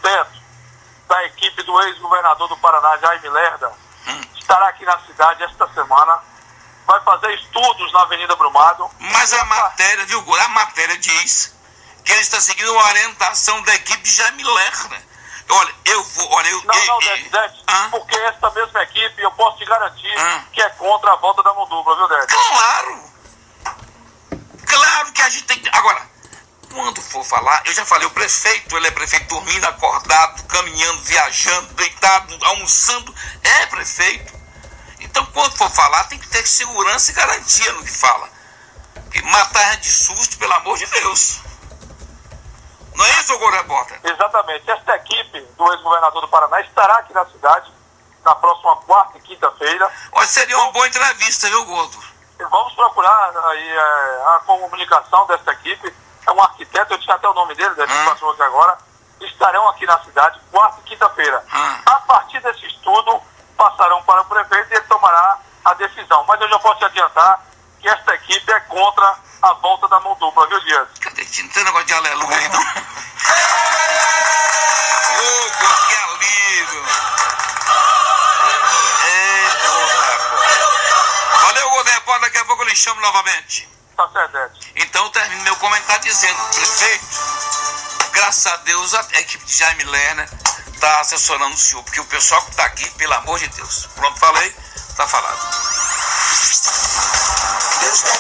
arquiteto da equipe do ex-governador do Paraná, Jaime Lerner, estará aqui na cidade esta semana, vai fazer estudos na Avenida Brumado. Mas a matéria, viu, a matéria diz que ele está seguindo a orientação da equipe de Jaime Lerner. Olha, Dete, porque esta mesma equipe, eu posso te garantir que é contra a volta da mão dupla, viu, Dete? Claro que a gente tem que... Agora, quando for falar, eu já falei, o prefeito, ele é prefeito dormindo, acordado, caminhando, viajando, deitado, almoçando, é prefeito. Então, quando for falar, tem que ter segurança e garantia no que fala. Porque matar é de susto, pelo amor de Deus. Não é isso, ô repórter? Exatamente. Esta equipe do ex-governador do Paraná estará aqui na cidade na próxima quarta e quinta-feira. Olha, seria uma boa entrevista, viu, Gordo? Vamos procurar aí a comunicação dessa equipe. É um arquiteto, eu tinha até o nome dele, passou aqui agora. Estarão aqui na cidade quarta e quinta-feira. A partir desse estudo, passarão para o prefeito e ele tomará a decisão. Mas eu já posso te adiantar que esta equipe é contra a volta da mão dupla, viu, Dias? Cadê? Não tem negócio de aleluia aí, não? Que alívio! Eita, valeu, Gordo Repórter, daqui a pouco eu lhe chamo novamente. Tá certo. Então eu termino meu comentário dizendo, prefeito, graças a Deus a equipe de Jaime Lerner está assessorando o senhor, porque o pessoal que está aqui, pelo amor de Deus. Pronto, falei, tá falado.